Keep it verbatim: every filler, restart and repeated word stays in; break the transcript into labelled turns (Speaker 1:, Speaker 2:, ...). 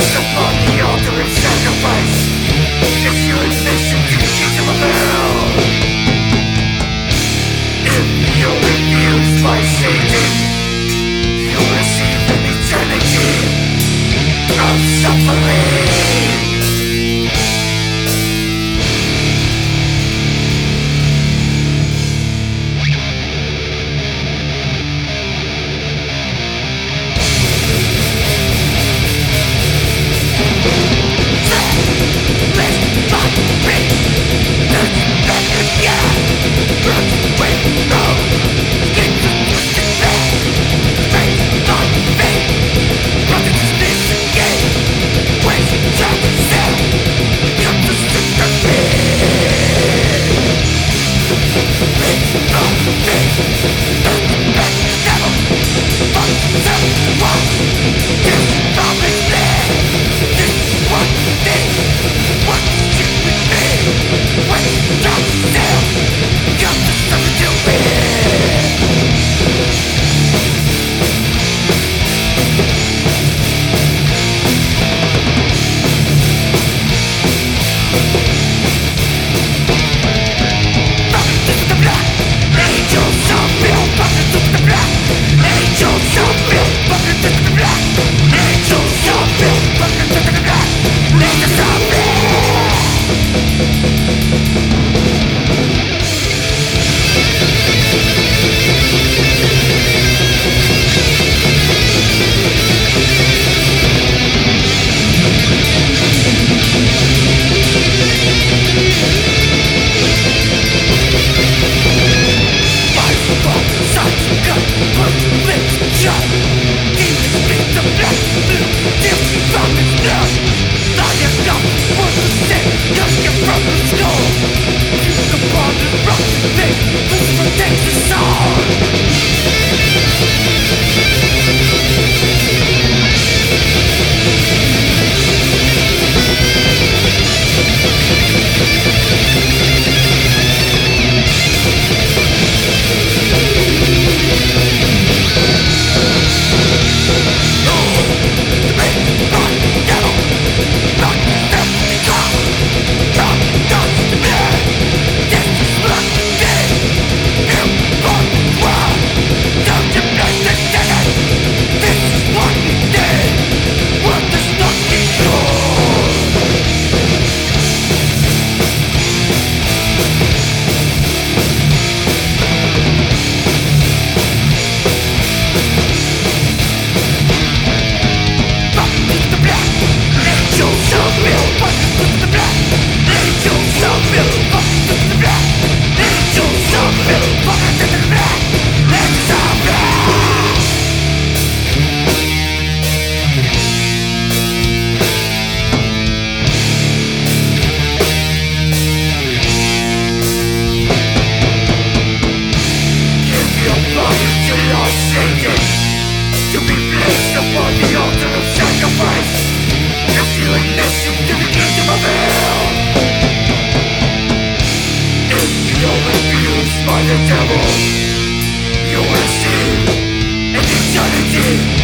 Speaker 1: upon the altar of sacrifice. It's your admission to the kingdom of hell. If you're refused by Satan, you'll receive an eternity of suffering. To be placed upon the altar of sacrifice. If you admission to the kingdom of hell. If you're refused by the devil, you'll receive an eternity